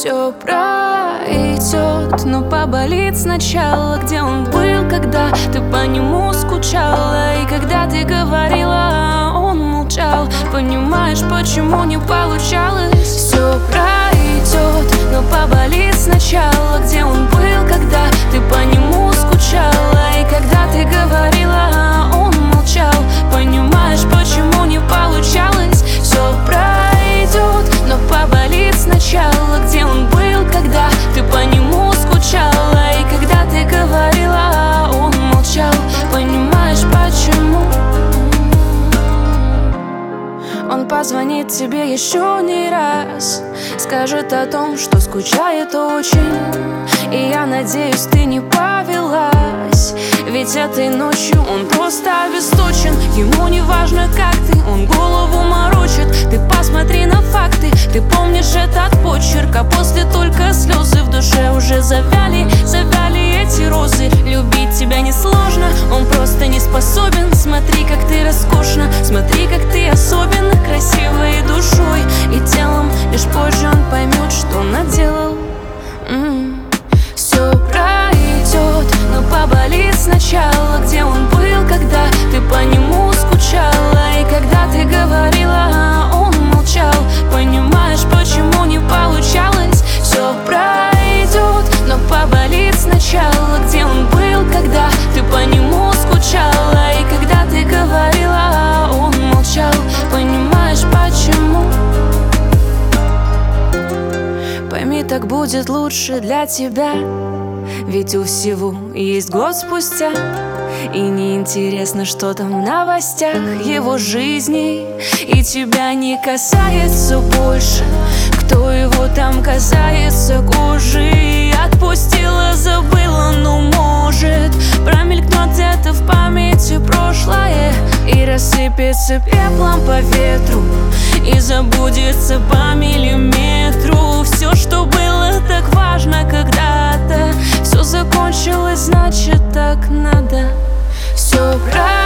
Все пройдет, но поболит сначала. Где он был, когда ты по нему скучала? И когда ты говорила, он молчал. Понимаешь, почему не получалось? Все пройдет, но поболит сначала. Где он был, когда ты по нему скучала? И когда ты говорила, он молчал. Понимаешь, почему не получалось? Все пройдет, но поболит сначала. Где он был, когда ты по нему скучала? И когда ты говорила, он молчал. Понимаешь, почему? Он позвонит тебе еще не раз, скажет о том, что скучает очень. И я надеюсь, ты не повелась, ведь этой ночью он просто обесточен. Ему не важно, как ты, он голову морочит. Ты посмотри на факты, ты помнишь этот почерк, а после только слезы в душе уже завяли эти розы. Любить тебя несложно, он просто не способен. Смотри, как ты роскошна, смотри, как ты особенно красива и душой, и телом. Лишь позже он поймет, что наделал. Все пройдет, но поболит сначала. Где он был, когда ты по нему скучала? И когда ты говорила, он молчал. Понимаешь, почему не получалось? Все пройдет, но поболит сначала. Где он был, когда ты по нему скучала? И когда ты говорила, он молчал. Понимаешь, почему? Пойми, так будет лучше для тебя, ведь у всего есть год спустя. И неинтересно, что там в новостях его жизни, и тебя не касается больше. Кто его там касается кожи? Отпустила, забыла, но может промелькнет где-то в памяти прошлое и рассыпется пеплом по ветру, и забудется по миллиметру. Все, что было так важно когда-то, все закончилось, значит так надо. Все правильно.